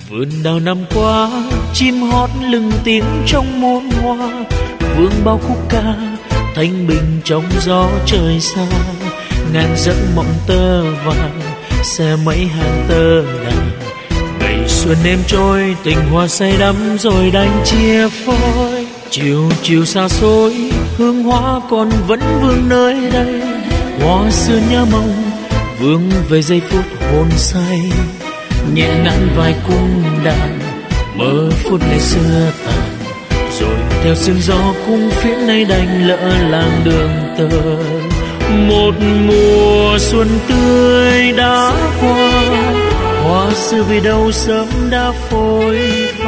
Vườn đào năm qua chim hót lừng tiếng trong muôn hoa, vương bao khúc ca thanh bình trong gió trời xa. Ngàn giấc mộng tơ vàng xe mấy hàng tơ đàn, ngày xuân êm trôi tình hoa say đắm rồi đành chia phôi. Chiều chiều xa xôi hương hoa còn vẫn vương nơi đây, hoa xưa nhớ mong vương về giây phút hồn say. Nhẹ ngạn vài cung đàn mơ phút ngày xưa tàn, rồi theo sương gió cung phía nay đành lỡ làng đường tơ. Một mùa xuân tươi đã qua, hoa xưa về đâu sớm đã phôi phai.